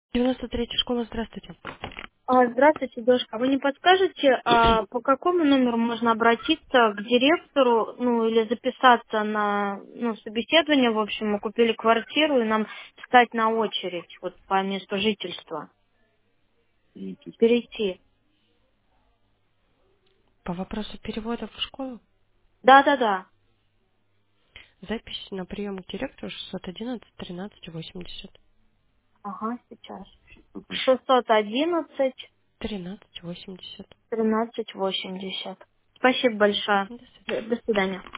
93-я школа, здравствуйте. Здравствуйте, девушка. Вы не подскажете, по какому номеру можно обратиться к директору, ну, или записаться на, собеседование, в общем, мы купили квартиру, и нам встать на очередь, вот, по месту жительства, перейти. По вопросу перевода в школу, Да-да-да. запись на прием к директору 611 13 80. Ага, сейчас. 611 13 80. 13 80. Спасибо большое. До свидания. До свидания.